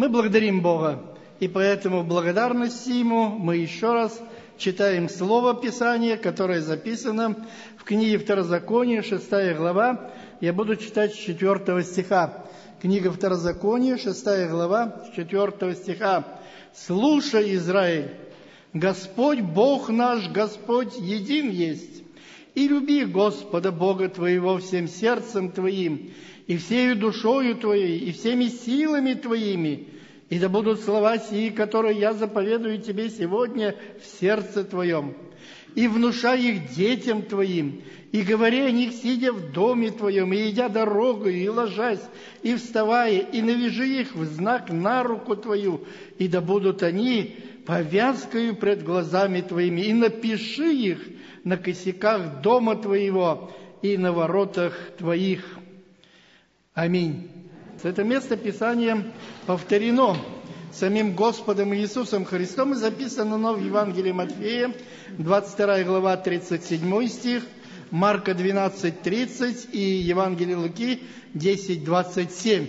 Мы благодарим Бога, и поэтому в благодарности Ему мы еще раз читаем Слово Писания, которое записано в книге Второзакония, 6 глава. Я буду читать с 4 стиха. Книга Второзакония, 6 глава, с 4 стиха. «Слушай, Израиль, Господь Бог наш, Господь един есть, и люби Господа Бога твоего всем сердцем твоим, и всею душою твоей, и всеми силами твоими, и да будут слова сии, которые я заповедую тебе сегодня в сердце твоем, и внушай их детям твоим, и говори о них, сидя в доме твоем, и идя дорогою, и ложась, и вставая, и навяжи их в знак на руку твою, и да будут они повязкою пред глазами твоими, и напиши их на косяках дома твоего и на воротах твоих». Аминь. Это место Писания повторено самим Господом Иисусом Христом и записано в Евангелии Матфея, 22 глава, 37 стих, Марка 12, 30 и Евангелие Луки 10, 27.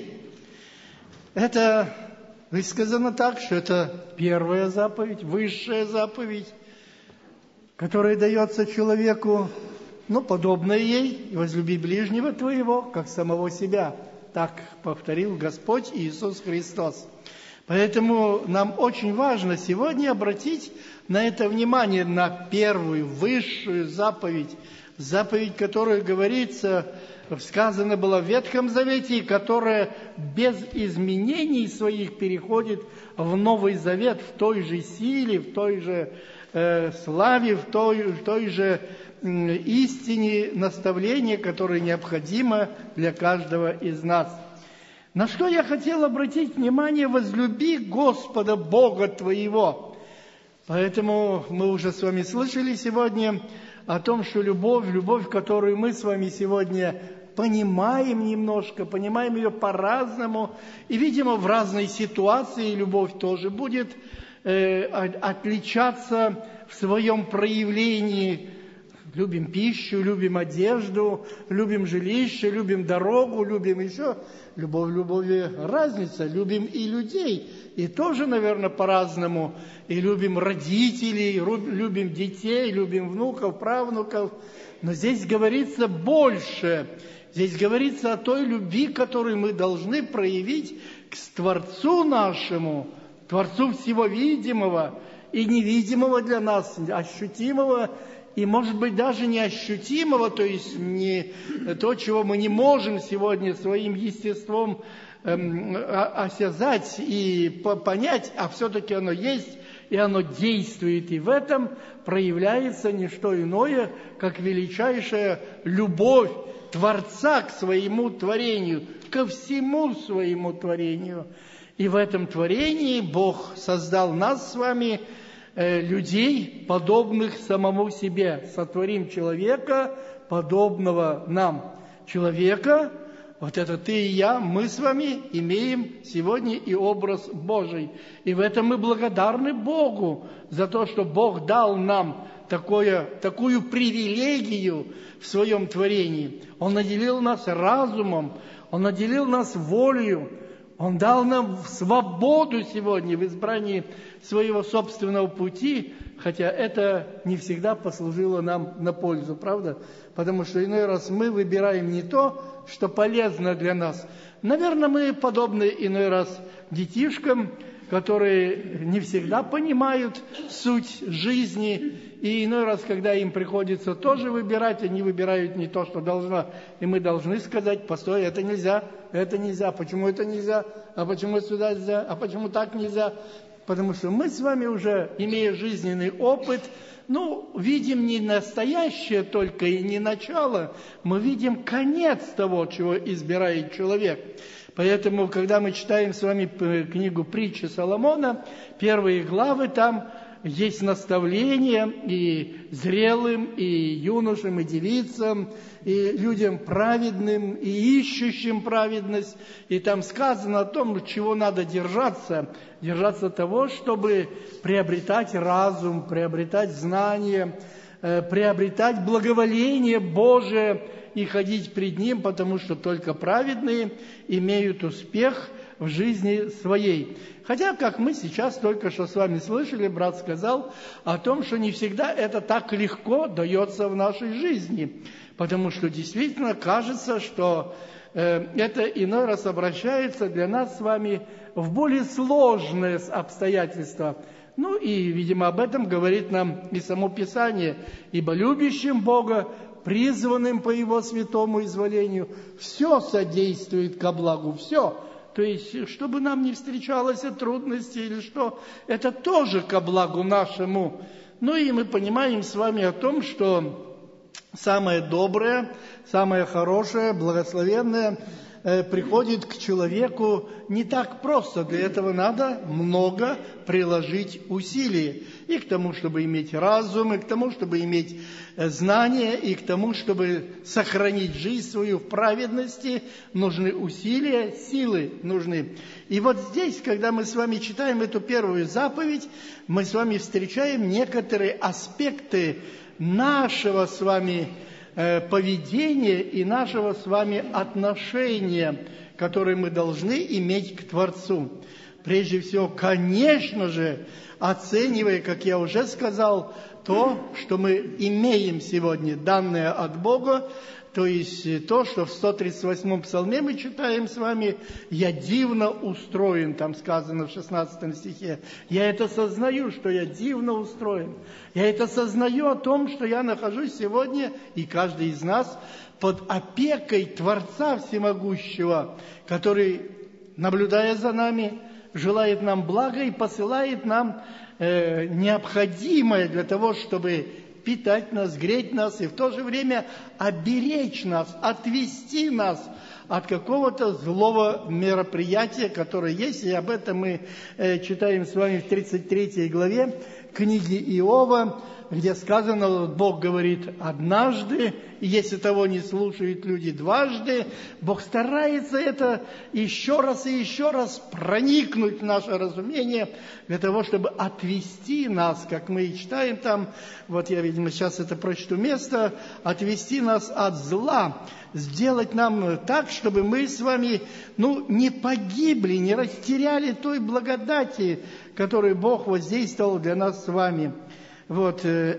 Это высказано так, что это первая заповедь, высшая заповедь, которая дается человеку, подобная ей: «Возлюби ближнего твоего, как самого себя». Так повторил Господь Иисус Христос. Поэтому нам очень важно сегодня обратить на это внимание, на первую, высшую заповедь, заповедь, которая говорится, сказано было в Ветхом Завете, и которая без изменений своих переходит в Новый Завет в той же силе, в той же славе, в той же истине наставления, которое необходимо для каждого из нас. На что я хотел обратить внимание: возлюби Господа Бога твоего. Поэтому мы уже с вами слышали сегодня о том, что любовь, которую мы с вами сегодня понимаем немножко, понимаем ее по-разному, и, видимо, в разной ситуации любовь тоже будет отличаться в своем проявлении. Любим пищу, любим одежду, любим жилище, любим дорогу, любим еще. Любовь в любви разница. Любим и людей, и тоже, наверное, по-разному. И любим родителей, любим детей, любим внуков, правнуков. Но здесь говорится больше. Здесь говорится о той любви, которую мы должны проявить к Творцу нашему, Творцу всего видимого и невидимого для нас, ощутимого и, может быть, даже неощутимого, то есть не то, чего мы не можем сегодня своим естеством осязать и понять, а все-таки оно есть, и оно действует. И в этом проявляется не что иное, как величайшая любовь Творца к своему творению, ко всему своему творению. И в этом творении Бог создал нас с вами, людей, подобных самому себе. Сотворим человека, подобного нам. Человека, вот это ты и я, мы с вами имеем сегодня и образ Божий. И в этом мы благодарны Богу за то, что Бог дал нам такую привилегию в своем творении. Он наделил нас разумом, Он наделил нас волею, Он дал нам свободу сегодня в избрании своего собственного пути, хотя это не всегда послужило нам на пользу, правда? Потому что иной раз мы выбираем не то, что полезно для нас. Наверное, мы подобны иной раз детишкам, которые не всегда понимают суть жизни, и иной раз, когда им приходится тоже выбирать, они выбирают не то, что должно, и мы должны сказать: постой, это нельзя, почему это нельзя, а почему сюда нельзя, а почему так нельзя? Потому что мы с вами уже, имея жизненный опыт, видим не настоящее только и не начало, мы видим конец того, чего избирает человек. Поэтому, когда мы читаем с вами книгу «Притчи Соломона», первые главы, там есть наставления и зрелым, и юношам, и девицам, и людям праведным, и ищущим праведность. И там сказано о том, чего надо держаться. Держаться того, чтобы приобретать разум, приобретать знания, приобретать благоволение Божие и ходить пред Ним, потому что только праведные имеют успех в жизни своей. Хотя, как мы сейчас только что с вами слышали, брат сказал о том, что не всегда это так легко дается в нашей жизни, потому что действительно кажется, что это иной раз обращается для нас с вами в более сложные обстоятельства. Ну и, видимо, об этом говорит нам и само Писание. «Ибо любящим Бога, призванным по Его святому изволению, все содействует ко благу». Все. То есть, чтобы нам не встречалось трудности или что, это тоже ко благу нашему. Ну и мы понимаем с вами о том, что самое доброе, самое хорошее, благословенное приходит к человеку не так просто. Для этого надо много приложить усилий. И к тому, чтобы иметь разум, и к тому, чтобы иметь знания, и к тому, чтобы сохранить жизнь свою в праведности, нужны усилия, силы нужны. И вот здесь, когда мы с вами читаем эту первую заповедь, мы с вами встречаем некоторые аспекты нашего с вами поведения и нашего с вами отношения, которые мы должны иметь к Творцу. Прежде всего, конечно же, оценивая, как я уже сказал, то, что мы имеем сегодня, данное от Бога, то есть то, что в 138-м псалме мы читаем с вами: «Я дивно устроен», там сказано в 16 стихе. Я это сознаю, что я дивно устроен. Я это сознаю о том, что я нахожусь сегодня, и каждый из нас, под опекой Творца Всемогущего, который, наблюдая за нами, желает нам блага и посылает нам необходимое для того, чтобы питать нас, греть нас и в то же время оберечь нас, отвести нас от какого-то злого мероприятия, которое есть. И об этом мы читаем с вами в 33 главе книги Иова, где сказано, Бог говорит однажды, и если того не слушают люди дважды, Бог старается это еще раз и еще раз проникнуть в наше разумение, для того, чтобы отвести нас, как мы и читаем там, вот я, видимо, сейчас это прочту место, отвести нас от зла, сделать нам так, чтобы мы с вами, не погибли, не растеряли той благодати, которую Бог воздействовал для нас с вами. Вот, с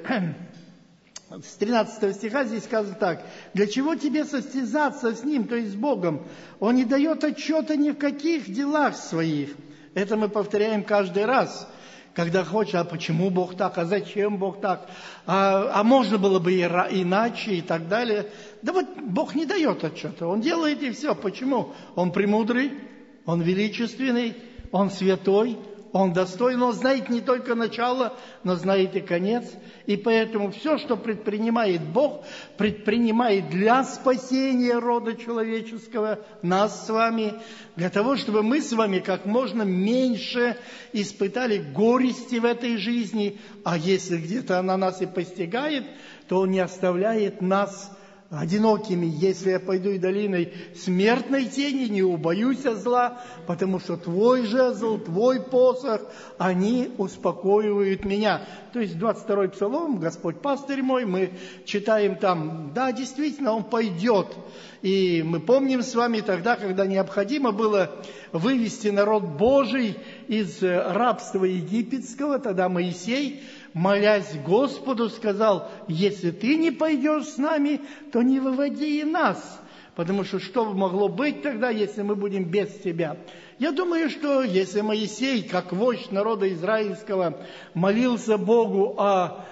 13 стиха здесь сказано так: «Для чего тебе состязаться с Ним, то есть с Богом? Он не дает отчета ни в каких делах своих». Это мы повторяем каждый раз, когда хочешь: а почему Бог так, а зачем Бог так, а можно было бы иначе и так далее. Да вот Бог не дает отчета, Он делает и все. Почему? Он премудрый, Он величественный, Он святой, Он достоин, Он знает не только начало, но знает и конец. И поэтому все, что предпринимает Бог, предпринимает для спасения рода человеческого, нас с вами, для того, чтобы мы с вами как можно меньше испытали горести в этой жизни. А если где-то она нас и постигает, то Он не оставляет нас одинокими. «Если я пойду и долиной смертной тени, не убоюсь зла, потому что Твой жезл, Твой посох, они успокоивают меня». То есть 22-й псалом, «Господь пастырь мой», мы читаем там, да, действительно, Он пойдет. И мы помним с вами тогда, когда необходимо было вывести народ Божий из рабства египетского, тогда Моисей, молясь Господу, сказал: «Если ты не пойдешь с нами, то не выводи и нас». Потому что могло быть тогда, если мы будем без тебя? Я думаю, что если Моисей, как вождь народа израильского, молился Богу о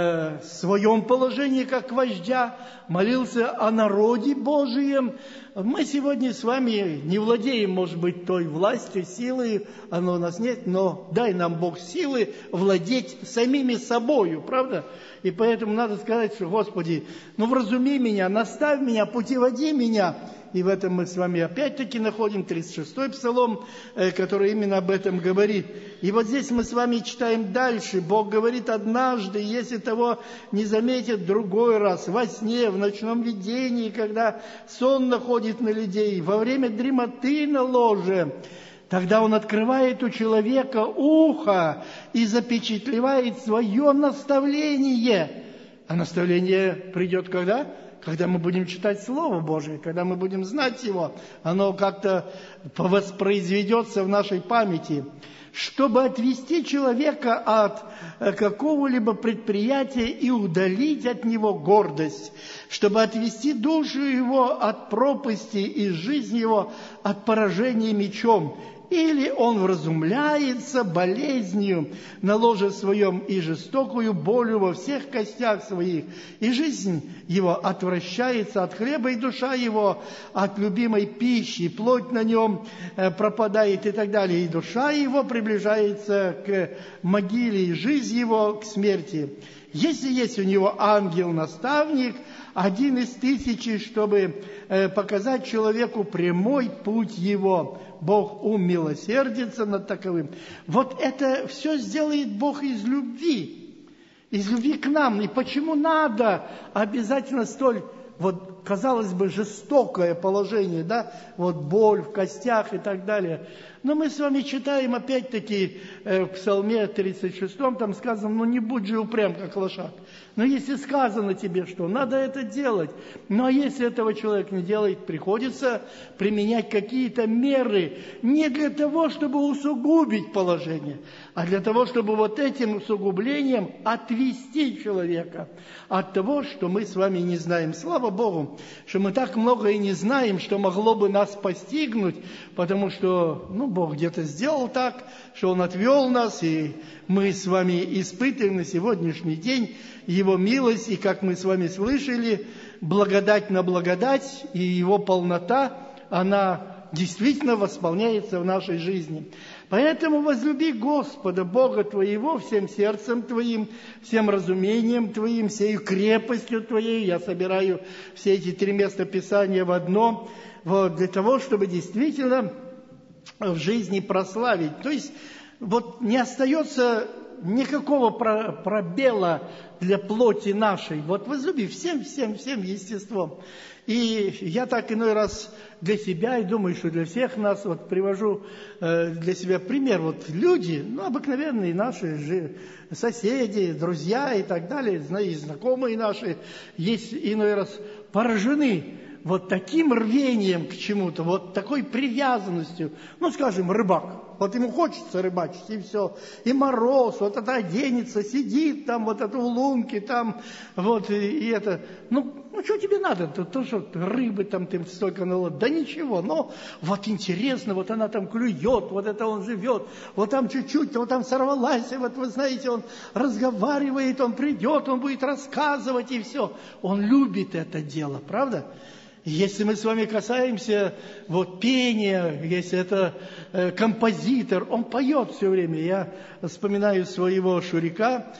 своем положении как вождя, молился о народе Божием, мы сегодня с вами не владеем, может быть, той властью, силой, оно у нас нет, но дай нам Бог силы владеть самими собою, правда? И поэтому надо сказать, что: Господи, вразуми меня, наставь меня, путеводи меня. И в этом мы с вами опять-таки находим 36-й псалом, который именно об этом говорит. И вот здесь мы с вами читаем дальше. Бог говорит: однажды, если того не заметит, другой раз, во сне, в ночном видении, когда сон находит на людей, во время дремоты на ложе, тогда Он открывает у человека ухо и запечатлевает свое наставление. А наставление придет когда? когда мы будем читать Слово Божие, когда мы будем знать его, оно как-то воспроизведется в нашей памяти. Чтобы отвести человека от какого-либо предприятия и удалить от него гордость, чтобы отвести душу его от пропасти и жизнь его от поражения мечом. Или он вразумляется болезнью на ложе своем и жестокую болью во всех костях своих, и жизнь его отвращается от хлеба, и душа его от любимой пищи, и плоть на нем пропадает и так далее, и душа его приближается к могиле, и жизнь его к смерти. Если есть у него ангел-наставник, 1 из 1000, чтобы показать человеку прямой путь его, Бог умилосердится над таковым. Вот это все сделает Бог из любви к нам. И почему надо обязательно столь, вот, казалось бы, жестокое положение, да, вот боль в костях и так далее. Но мы с вами читаем, опять-таки, в Псалме 36, там сказано, ну не будь же упрям, как лошадь. Но если сказано тебе, что надо это делать, ну а если этого человек не делает, приходится применять какие-то меры не для того, чтобы усугубить положение, а для того, чтобы вот этим усугублением отвести человека от того, что мы с вами не знаем. Слава Богу, что мы так много и не знаем, что могло бы нас постигнуть, потому что, Бог где-то сделал так, что Он отвел нас, и мы с вами испытываем на сегодняшний день Его милость, и как мы с вами слышали, благодать на благодать, и Его полнота, она действительно восполняется в нашей жизни. Поэтому возлюби Господа, Бога твоего, всем сердцем твоим, всем разумением твоим, всею крепостью твоей. Я собираю все эти 3 места Писания в одно, вот, для того, чтобы действительно в жизни прославить. То есть, вот не остается никакого пробела для плоти нашей. Вот возлюби всем естеством. И я так иной раз для себя, и думаю, что для всех нас, вот привожу для себя пример. Вот люди, обыкновенные наши соседи, друзья и так далее, и знакомые наши, есть иной раз поражены вот таким рвением к чему-то, вот такой привязанностью. Скажем, рыбак. Вот ему хочется рыбачить, и все. И мороз, вот это оденется, сидит там, вот это в лунке, там, вот, и это. Что тебе надо? То, что рыбы там ты столько наловил. Да ничего, но вот интересно, вот она там клюет, вот это он живет, вот там чуть-чуть, вот там сорвалась, и вот вы знаете, он разговаривает, он придет, он будет рассказывать, и все. Он любит это дело, правда? Если мы с вами касаемся пения, если это композитор, он поет все время. Я вспоминаю своего Шурика,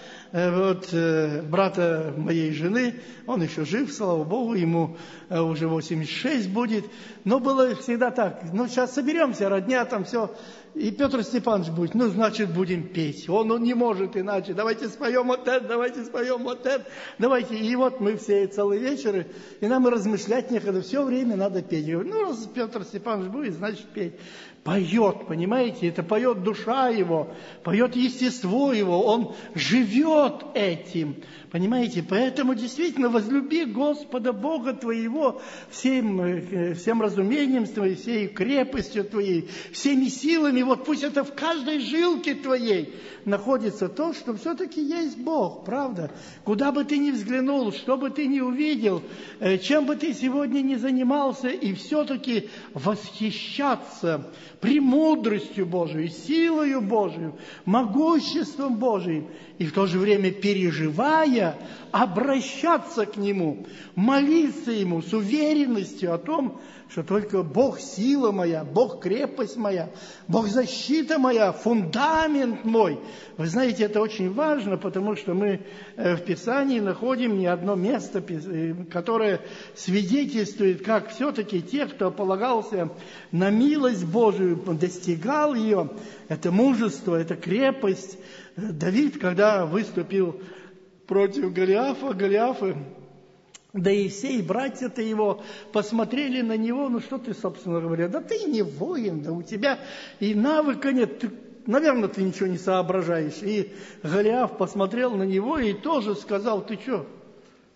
брата моей жены, он еще жив, слава Богу, ему уже 86 будет. Но было всегда так, сейчас соберемся, родня, там все. И Петр Степанович будет, значит, будем петь. Он не может иначе. Давайте споем вот это, давайте споем вот это. Давайте. И вот мы все целый вечер, и нам и размышлять некогда. Все время надо петь. Я говорю, раз Петр Степанович будет, значит, петь. Поет, понимаете? Это поет душа его, поет естество его. Он живет этим. Понимаете? Поэтому действительно возлюби Господа Бога твоего всем разумением твоим, всей крепостью твоей, всеми силами. Вот пусть это в каждой жилке твоей находится то, что все-таки есть Бог, правда? Куда бы ты ни взглянул, что бы ты ни увидел, чем бы ты сегодня ни занимался, и все-таки восхищаться премудростью Божией, силою Божией, могуществом Божиим, и в то же время переживая, обращаться к Нему, молиться Ему с уверенностью о том, что только Бог сила моя, Бог крепость моя, Бог защита моя, фундамент мой. Вы знаете, это очень важно, потому что мы в Писании находим не одно место, которое свидетельствует, как все-таки те, кто полагался на милость Божию, достигал ее, это мужество, это крепость. Давид, когда выступил против Голиафа, да и все, и братья-то его посмотрели на него, что ты, собственно говоря, да ты не воин, да у тебя и навыка нет, наверное, ты ничего не соображаешь. И Голиаф посмотрел на него и тоже сказал, ты что,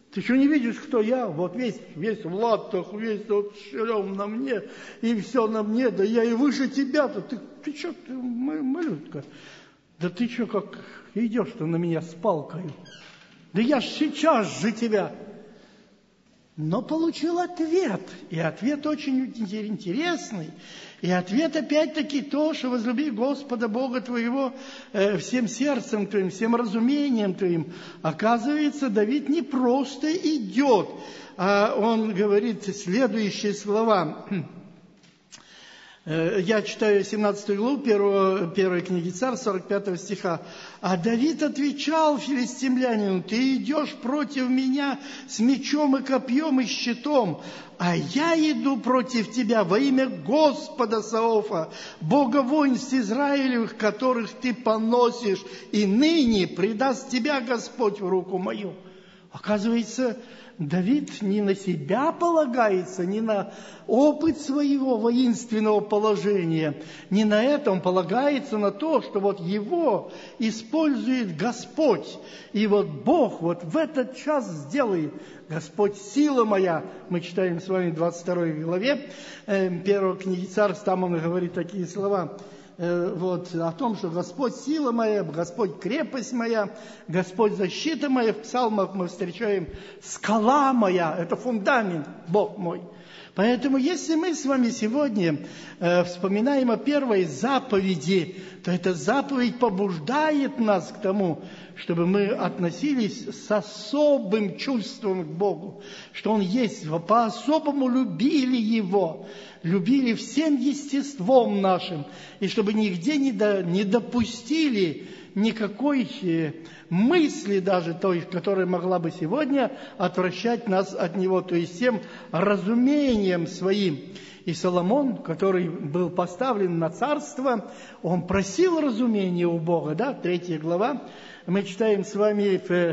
Ты что, не видишь, кто я? Вот весь в латах, весь вот шлем на мне, и все на мне, да я и выше тебя-то. Ты что, ты малютка? Да ты что, как идешь-то на меня с палкой? Да я ж сейчас же тебя... Но получил ответ, и ответ очень интересный. И ответ опять-таки то, что возлюби Господа Бога твоего всем сердцем твоим, всем разумением твоим. Оказывается, Давид не просто идет, а он говорит следующие слова. Я читаю 17 главу первой книги Царств, 45 стиха. «А Давид отвечал филистимлянину: ты идешь против меня с мечом и копьем и щитом, а я иду против тебя во имя Господа Саофа, Бога воинств Израилевых, которых ты поносишь, и ныне предаст тебя Господь в руку мою». Оказывается, Давид не на себя полагается, не на опыт своего воинственного положения, не на это, он полагается на то, что вот его использует Господь. И вот Бог вот в этот час сделает. Господь, сила моя, мы читаем с вами в 22 главе 1 книги Царств, там он говорит такие слова, вот, о том, что Господь сила моя, Господь крепость моя, Господь защита моя. В псалмах мы встречаем скала моя, это фундамент, Бог мой. Поэтому, если мы с вами сегодня вспоминаем о первой заповеди, то эта заповедь побуждает нас к тому, чтобы мы относились с особым чувством к Богу, что Он есть, по-особому любили Его, любили всем естеством нашим, и чтобы нигде не допустили никакой мысли даже той, которая могла бы сегодня отвращать нас от Него, то есть всем разумением своим. И Соломон, который был поставлен на царство, он просил разумения у Бога, да, 3 глава, мы читаем с вами в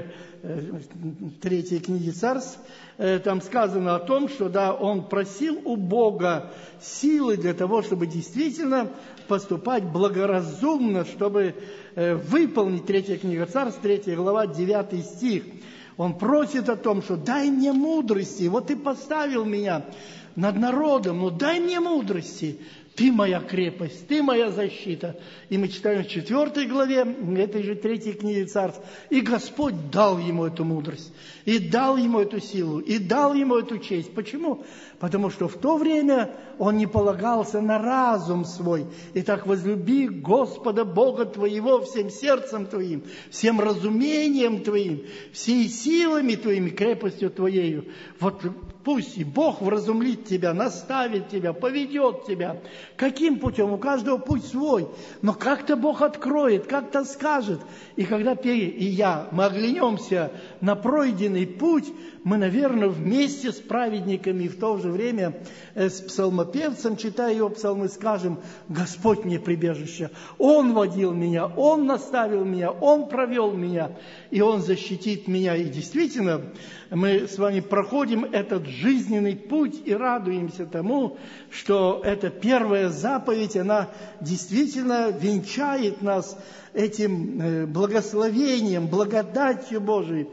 3 книге Царств, там сказано о том, что да, он просил у Бога силы для того, чтобы действительно поступать благоразумно, чтобы выполнить 3 книга Царств, 3 глава, 9 стих. Он просит о том, что дай мне мудрости, вот ты поставил меня над народом, но дай мне мудрости. Ты моя крепость, ты моя защита. И мы читаем в 4 главе этой же 3 книги Царств. И Господь дал ему эту мудрость, и дал ему эту силу, и дал ему эту честь. Почему? Потому что в то время он не полагался на разум свой. Итак, возлюби Господа Бога твоего всем сердцем твоим, всем разумением твоим, всей силами твоими, крепостью твоею. Вот пусть и Бог вразумлит тебя, наставит тебя, поведет тебя. Каким путем? У каждого путь свой. Но как-то Бог откроет, как-то скажет. И когда ты и я, мы оглянемся на пройденный путь, мы, наверное, вместе с праведниками, в то же время с псалмопевцем, читая его псалмы, скажем: Господь мне прибежище, Он водил меня, Он наставил меня, Он провел меня, и Он защитит меня. И действительно, мы с вами проходим этот жизненный путь и радуемся тому, что эта первая заповедь, она действительно венчает нас этим благословением, благодатью Божией.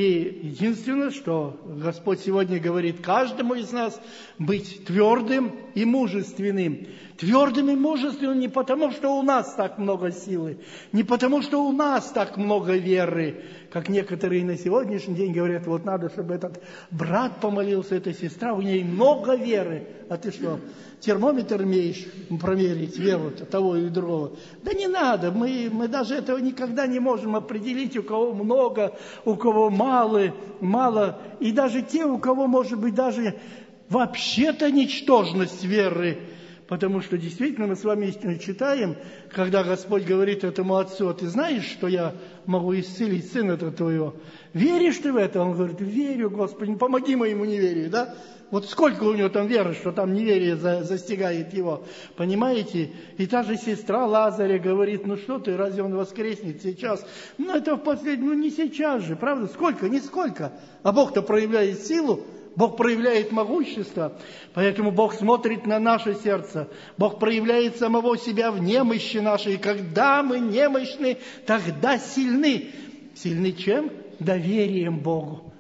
И единственное, что Господь сегодня говорит каждому из нас, быть твердым и мужественным. Твердым и мужественным не потому, что у нас так много силы, не потому, что у нас так много веры, как некоторые на сегодняшний день говорят: вот надо, чтобы этот брат помолился, эта сестра, у ней много веры. А ты что, термометр умеешь проверить веру того или другого? Да не надо, мы даже этого никогда не можем определить, у кого много, у кого мало. И даже те, у кого, может быть, даже вообще-то ничтожность веры. Потому что действительно мы с вами читаем, когда Господь говорит этому отцу: а ты знаешь, что я могу исцелить сына твоего? Веришь ты в это? Он говорит: верю, Господи, помоги моему неверию, да? Вот сколько у него там веры, что там неверие застигает его, понимаете? И та же сестра Лазаря говорит: ну что ты, разве он воскреснет сейчас? Ну это в последнем, не сейчас же, правда? Сколько? Нисколько. А Бог-то проявляет силу, Бог проявляет могущество, поэтому Бог смотрит на наше сердце. Бог проявляет самого себя в немощи нашей. И когда мы немощны, тогда сильны. Сильны чем? Доверием Богу.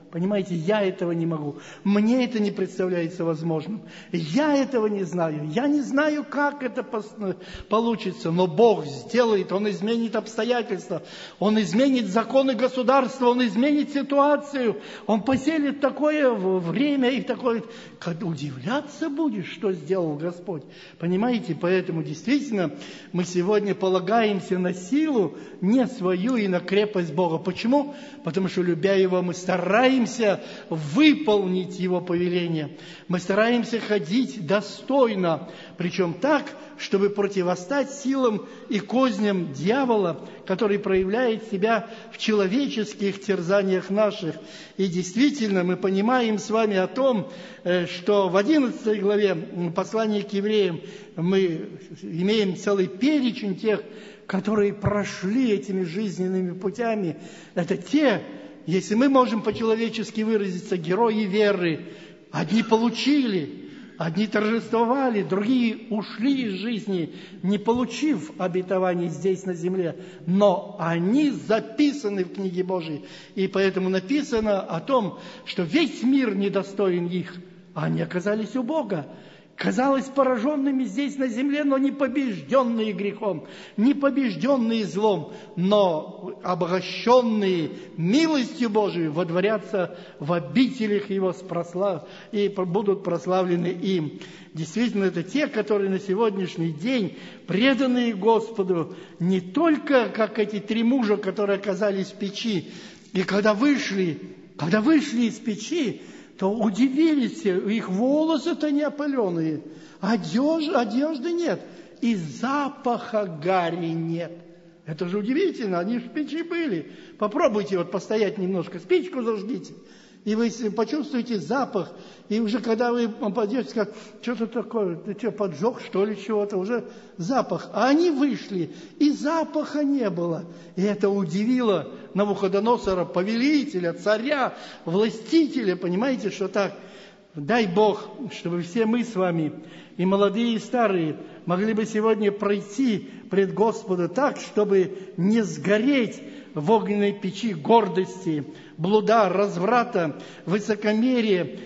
Понимаете, я этого не могу. Мне это не представляется возможным. Я этого не знаю. Я не знаю, как это получится. Но Бог сделает, Он изменит обстоятельства. Он изменит законы государства. Он изменит ситуацию. Он поселит такое время и такое... Удивляться будешь, что сделал Господь. Понимаете, поэтому действительно мы сегодня полагаемся на силу не свою и на крепость Бога. Почему? Потому что, любя Его, мы стараемся выполнить Его повеление. Мы стараемся ходить достойно, причем так, чтобы противостать силам и козням дьявола, который проявляет себя в человеческих терзаниях наших. И действительно, мы понимаем с вами о том, что в 11 главе послания к евреям мы имеем целый перечень тех, которые прошли этими жизненными путями. Это те, если мы можем по-человечески выразиться, герои веры. Одни получили, одни торжествовали, другие ушли из жизни, не получив обетований здесь на земле. Но они записаны в книге Божией. И поэтому написано о том, что весь мир недостоин их, а они оказались у Бога. Казалось пораженными здесь на земле, но не побежденные грехом, не побежденные злом, но обогащенные милостью Божией водворятся в обителях Его и будут прославлены им. Действительно, это те, которые на сегодняшний день преданные Господу, не только как эти 3 мужа, которые оказались в печи, и когда вышли из печи, то удивились все, их волосы-то не опаленные, одежды нет, и запаха гари нет. Это же удивительно, они в печи были. Попробуйте постоять немножко, спичку зажгите, и вы почувствуете запах. И уже когда вы попадете, как что-то такое, ты что, поджег, что ли, чего-то, уже запах. А они вышли, и запаха не было. И это удивило Навуходоносора, повелителя, царя, властителя. Понимаете, что так? Дай Бог, чтобы все мы с вами, и молодые, и старые, могли бы сегодня пройти пред Господа так, чтобы не сгореть в огненной печи гордости, блуда, разврата, высокомерия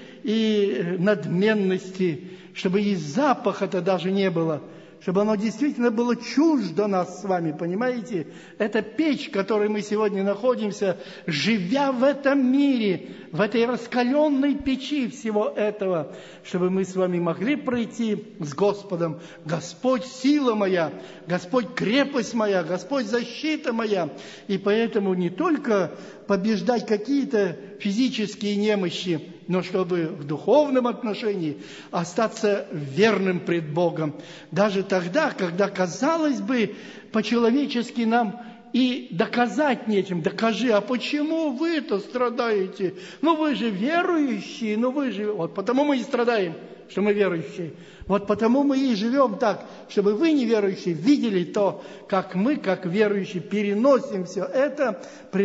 и надменности, чтобы и запаха-то даже не было, чтобы оно действительно было чуждо нас с вами, понимаете? Это печь, в которой мы сегодня находимся, живя в этом мире, в этой раскаленной печи всего этого, чтобы мы с вами могли пройти с Господом. Господь сила моя, Господь крепость моя, Господь защита моя. И поэтому не только побеждать какие-то физические немощи, но чтобы в духовном отношении остаться верным пред Богом. Даже тогда, когда, казалось бы, по-человечески нам и доказать нечем. Докажи, а почему вы-то страдаете? Ну вы же верующие, Вот потому мы и страдаем, что мы верующие. Вот потому мы и живем так, чтобы вы, неверующие, видели то, как мы, как верующие, переносим все это,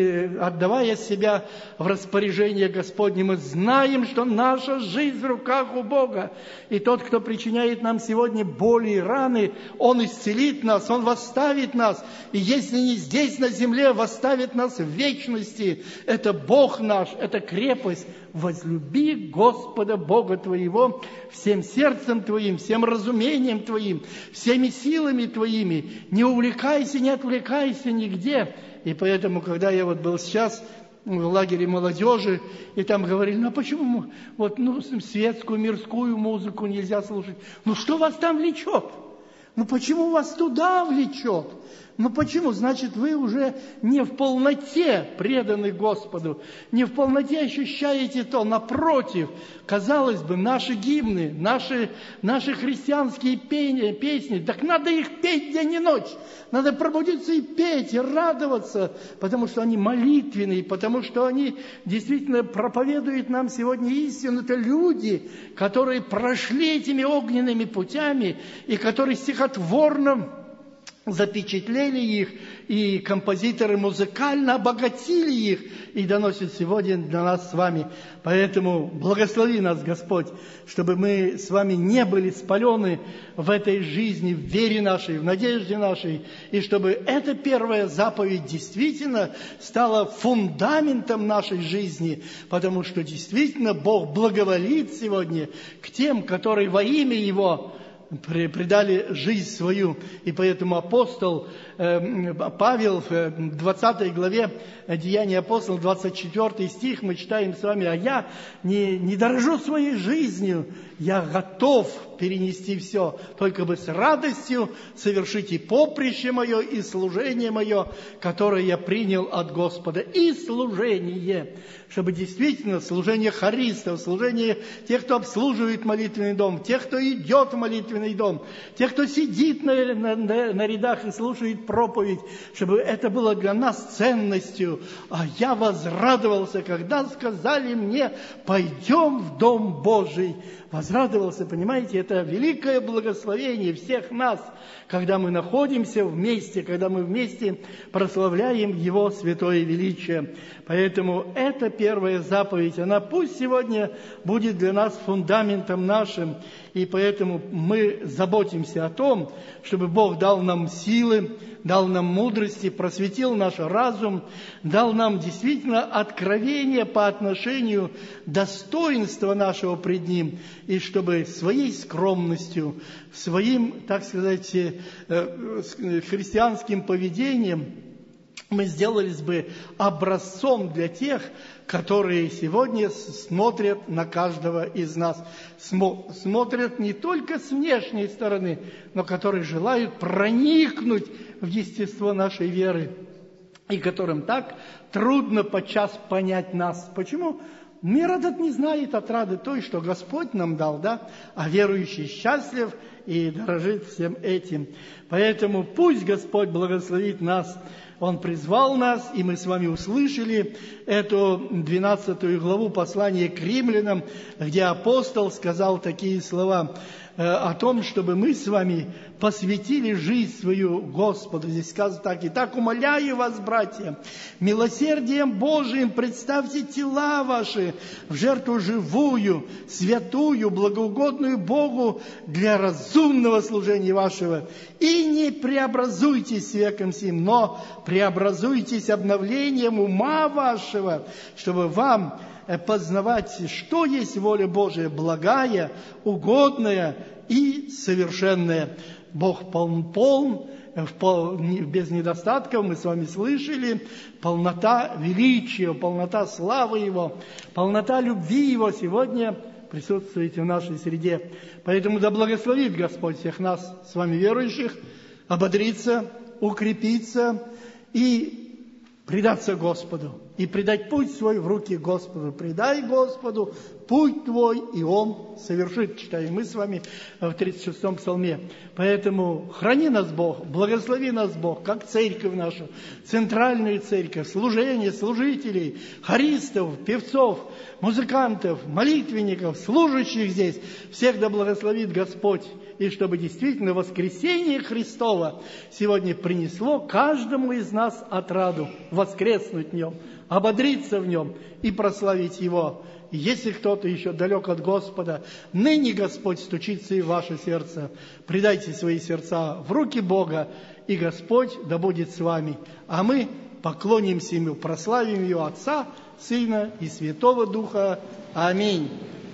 отдавая себя в распоряжение Господне. Мы знаем, что наша жизнь в руках у Бога. И тот, кто причиняет нам сегодня боли и раны, Он исцелит нас, Он восставит нас. И если не здесь, на земле, восставит нас в вечности. Это Бог наш, это крепость. Возлюби Господа Бога твоего всем сердцем твоим, всем разумением твоим, всеми силами твоими. Не увлекайся, не отвлекайся нигде. И поэтому, когда я был сейчас в лагере молодежи, и там говорили, а почему светскую, мирскую музыку нельзя слушать? Что вас там влечет? Почему вас туда влечет? Почему? Значит, вы уже не в полноте преданы Господу, не в полноте ощущаете то. Напротив, казалось бы, наши гимны, наши христианские песни, так надо их петь день и ночь. Надо пробудиться и петь, и радоваться, потому что они молитвенные, потому что они действительно проповедуют нам сегодня истину. Это люди, которые прошли этими огненными путями, и которые стихотворно запечатлели их, и композиторы музыкально обогатили их и доносят сегодня для нас с вами. Поэтому благослови нас, Господь, чтобы мы с вами не были спалены в этой жизни, в вере нашей, в надежде нашей, и чтобы эта первая заповедь действительно стала фундаментом нашей жизни, потому что действительно Бог благоволит сегодня к тем, которые во имя Его предали жизнь свою. И поэтому апостол Павел в 20 главе Деяния апостолов, 24 стих, мы читаем с вами: «А я не дорожу своей жизнью, я готов перенести все, только бы с радостью совершить и поприще мое, и служение мое, которое я принял от Господа». И служение, чтобы действительно служение хористов, служение тех, кто обслуживает молитвенный дом, тех, кто идет в молитвенный дом, тех, кто сидит на рядах и слушает проповедь, чтобы это было для нас ценностью. А я возрадовался, когда сказали мне: пойдем в Дом Божий. Возрадовался, понимаете, это великое благословение всех нас, когда мы находимся вместе, когда мы вместе прославляем Его святое величие. Поэтому эта первая заповедь, она пусть сегодня будет для нас фундаментом нашим, и поэтому мы заботимся о том, чтобы Бог дал нам силы, дал нам мудрости, просветил наш разум, дал нам действительно откровение по отношению достоинства нашего пред Ним, и чтобы своей скромностью, своим, так сказать, христианским поведением мы сделались бы образцом для тех, которые сегодня смотрят на каждого из нас. Смотрят не только с внешней стороны, но которые желают проникнуть в естество нашей веры, и которым так трудно подчас понять нас. Почему? Мир этот не знает отрады той, что Господь нам дал, да? А верующий счастлив и дорожит всем этим. Поэтому пусть Господь благословит нас. Он призвал нас, и мы с вами услышали эту 12 главу послания к римлянам, где апостол сказал такие слова о том, чтобы мы с вами посвятили жизнь свою Господу. Здесь сказано так: «Итак, умоляю вас, братья, милосердием Божиим представьте тела ваши в жертву живую, святую, благоугодную Богу для разумного служения вашего. И не преобразуйтесь веком сим, но преобразуйтесь обновлением ума вашего, чтобы вам познавать, что есть воля Божия, благая, угодная и совершенная». Бог полн, без недостатков, мы с вами слышали, полнота величия, полнота славы Его, полнота любви Его сегодня присутствует в нашей среде. Поэтому да благословит Господь всех нас с вами верующих ободриться, укрепиться и предаться Господу, и предать путь свой в руки Господу. Предай Господу путь твой, и Он совершит, читаем мы с вами в 36-м псалме. Поэтому храни нас Бог, благослови нас Бог, как церковь нашу, центральную церковь, служение, служителей, хористов, певцов, музыкантов, молитвенников, служащих здесь. Всех да благословит Господь. И чтобы действительно воскресение Христово сегодня принесло каждому из нас отраду, воскреснуть в Нем, ободриться в Нем и прославить Его. И если кто-то еще далек от Господа, ныне Господь стучится и в ваше сердце. Предайте свои сердца в руки Бога, и Господь да будет с вами. А мы поклонимся Ему, прославим Его Отца, Сына и Святого Духа. Аминь.